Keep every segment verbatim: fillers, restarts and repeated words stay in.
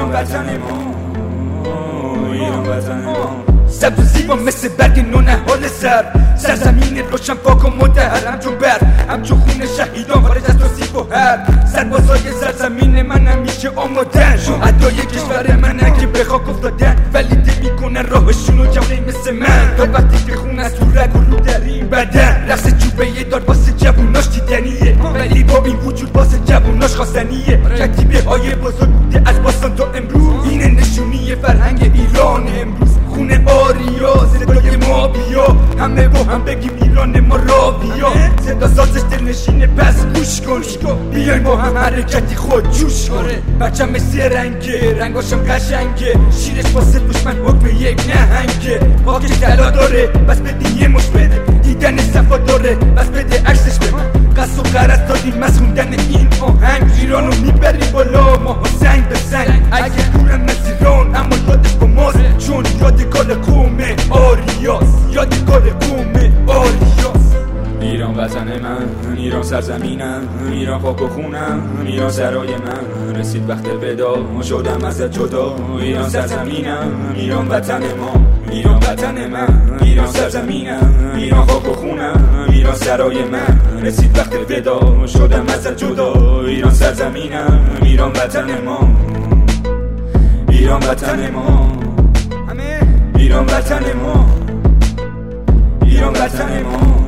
ایران وطن ما، ایران وطن ما. سبز و زیبا مثل برگ نونهال سر، سرزمین روشن پاک و مطهر، همچون برق همچون خون شهیدان خارج از توصیف و هر. سربازای سرزمین من همیشه آمادن، شهدای کشور منن که به خاک افتادن، ولی دل میکنن راهشونو جوونه مثل من. تا وقتی که خون از تو رگ و رو در این بدن، رقص جوبه دار واسه جووناش دیدنیه، ولی با این وجود واسه جووناش خواستنیه. کتیبه های بزرگ بوده از باستان تا امروز، اینه نشونی فرهنگ ایران امروز. خونه آریا، صدای ما بیا، همه با هم بگیم ایران ما را بیا. صدا سازش دلنشینه پس گوش کن، بیایم با هم حرکتی خود جوش کن. بچم مثل رنگه، رنگاشم قشنگه، شیرش واسه دشمن حکم یک نهنگه. پاک طلا داره بس بده یه مش بده، دیدن صفا داره بس بده عکسش به من. قصد و قرص دادیم از خوندن این آهنگ، ایرانو میبریم بالا ما سنگ به سنگ. اگه دورم از ایران اما یادش با ماست، چون یادگار قوم آریاس، یادگار قوم آریاس. ایران وطن من، ایران سرزمینم، ایران خاک و خونم، ایران سرای من. رسید وقت ودا شدم ازت جدا، ایران سرزمینم، ایران وطن ما، ایران وطن من. ایران سرزمینم، ایران خاک و خونم، ایران سرای من. رسید وقت ودا شدم ازت جدا، ایران سرزمینم، ایران وطن ما، ایران وطن ما، ایران وطن ما، ایران وطن ما،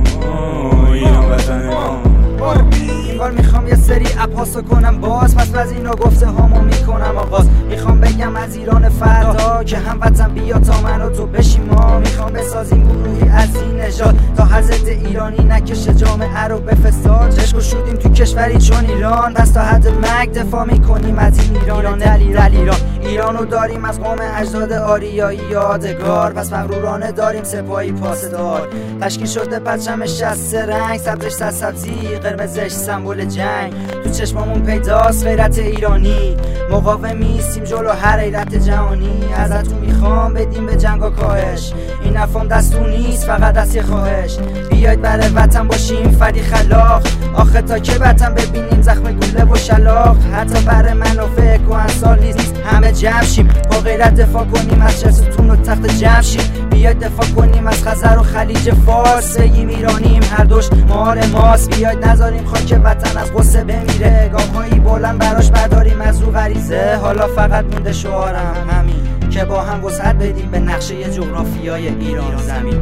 ایران وطن ما. این بار میخوام یه سری اپاسو کنم باز، پس از اینا گفته هامو میکنم آغاز. میخوام بگم از ایران فردا که هم وطن بیا تا من و تو بشیم ما. میخوام بسازیم گروهی از این نژاد تا حضرت ایرانی نکشه جامعه رو به فساد. عشق و شدیم تو کشوری چون ایران، پس تا حد مرگ دفاع میکنیم از این ایران دل ایران. ایران ایرانو داریم از قوم اجداد آریایی یادگار، پس مغرورانه داریم سپاهی پاسدار. تشکیل شده پرچمش از سه رنگ، سبزش سرسبزی، قرمزش سمبل جنگ. تو چشمامون پیداست غیرت ایرانی، مقاوم ایستیم جلو هر حیرت جهانی. ازتون میخوام بدیم به جنگ و کاهش، این افام دستون نیست فقط دست یه خواهش. بیاید برای وطن باشیم فردی خلاق، آخه تا که وطن ببینیم زخم گوله و شلاق. حتی برای منافع کهنسال نیست همه جمع شیم، با غیرت دفاع کنیم از چرستون و تخت جمشید. بیاید دفاع کنیم از خزر و خلیج فارس، بگیم ایرانیم هر دوش مار ماست. بیاید نذاریم خاک وطن از غصه بمیره، گام‌هایی بلند براش برداریم از رو غریزه. حالا فقط مونده شعارم همین که با هم وسعت بدیم به نقشه جغرافیای ایران زمین.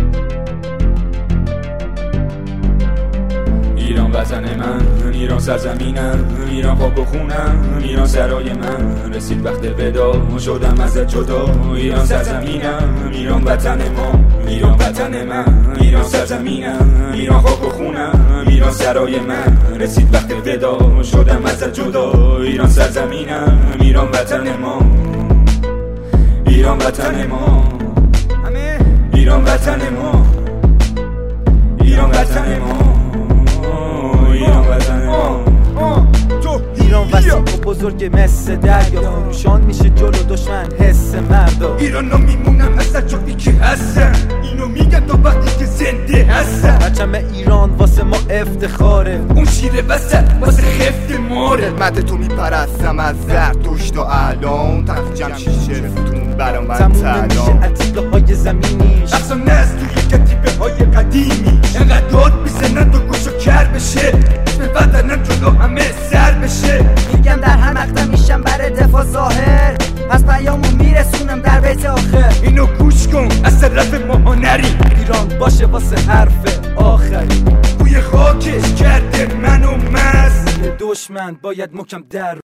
ایران وطن من، ایران سرزمینم، ایران خاک و خونم، ایران سرای من. رسید وقت ودا شدم ازت جدا، ایران سرزمینم، ایران وطن ما، ایران وطن من. ایران سرزمینم، ایران خاک و خونم، ایران سرای من. رسید وقت ودا شدم ازت جدا، ایران سرزمینم، ایران وطن ما، ایران وطن ما، ایران وطن ما، ایران وطن ما، ایران وطن ما. ایران وسیع و بزرگ مثل دریا، فروشان میشه جلو دشمن حس مردا. ایرانا میمونم هستن چون ای که هستن، اینو میگم تا وقتی که زنده هستن. پرچم ایران واسه ما افتخاره، اون شیر وسط واسه خفت ماره. خدمت تو میپرستم از زرتشت تا الان، تخت جمشید شفتون برا من تموم سلام. نمیشه عتیقه های زمینیش، افسانه است توی کتیبه های قدیمی. انقدر داد میزنن تا گوشو کر بشه، اسم وطنم جلو همه سر بشه. میگم در هر مقطع میشم برای دفاع ظاهر، پس پیامو میرسونم در بیت آخر. اینو گوش کن از طرف ما نری، ایران باشه واسه حرف آخری. بوی خاکش کرده منو مست، دشمن باید محکم در